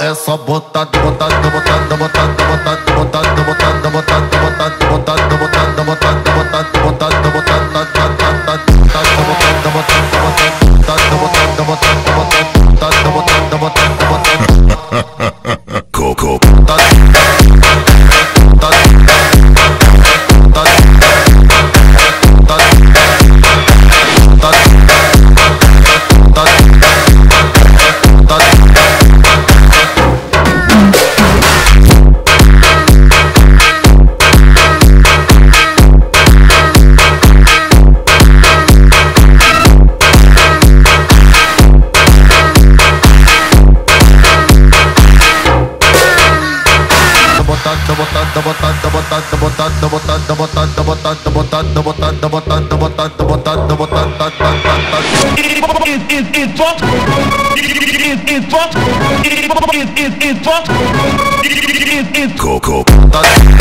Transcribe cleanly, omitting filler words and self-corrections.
é só botar, botar, botar, botar, botar, botar, botar, botar, botar, botar, botar, botar, botar, Coco. Coco.